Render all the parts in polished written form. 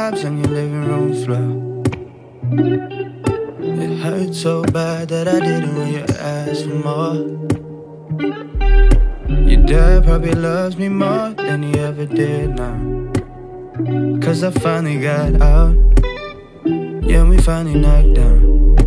vibes on your living room floor. It hurt so bad that I didn't when you asked for more. Your dad probably loves me more than he ever did now, 'cause I finally got out. Yeah, we finally knocked down.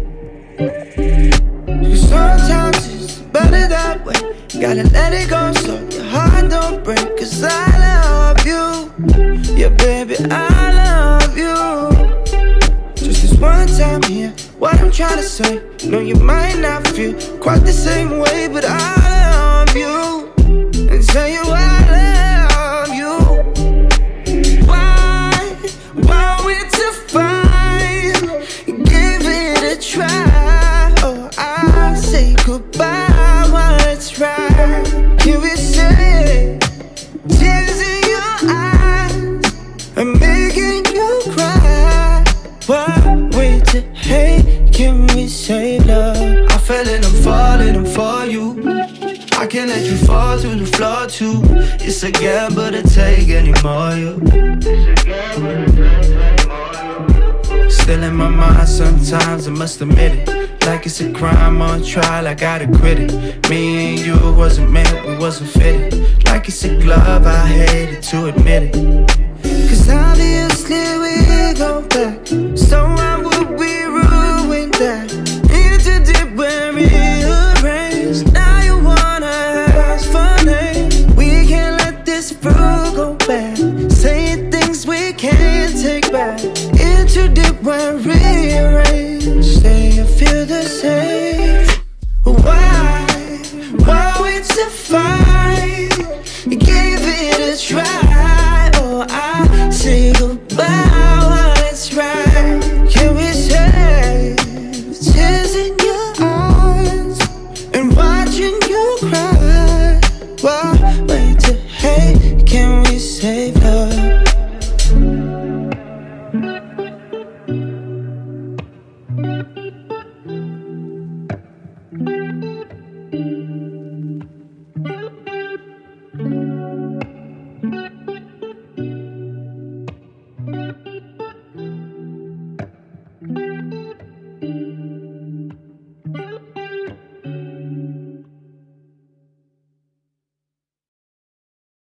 'Cause sometimes it's better that way. Gotta let it go so your heart don't break. 'Cause I love you, yeah baby, I love you. Just this one time here, what I'm trying to say. No, you might not feel quite the same way, but I love you and tell you I love you. Why we to fight? Give it a try. Oh, I say goodbye while it's right. Can we say tears in your eyes are making you cry? Why wait to hate? Can we save love? I fell and I'm falling, I'm for you. I can't let you fall through the floor too. It's a gamble to take anymore, you. Still in my mind sometimes, I must admit it. Like it's a crime on trial, I gotta quit it. Me and you wasn't meant, we wasn't fitted. Like it's a glove, I hated to admit it. 'Cause obviously we go back, so why would we ruin that? Into deep when rearranged. Now you wanna ask for name. We can't let this fruit go bad, saying things we can't take back. Into deep when rearranged. Say you feel the same. Why we to fight? Give it a try. Oh, I say goodbye.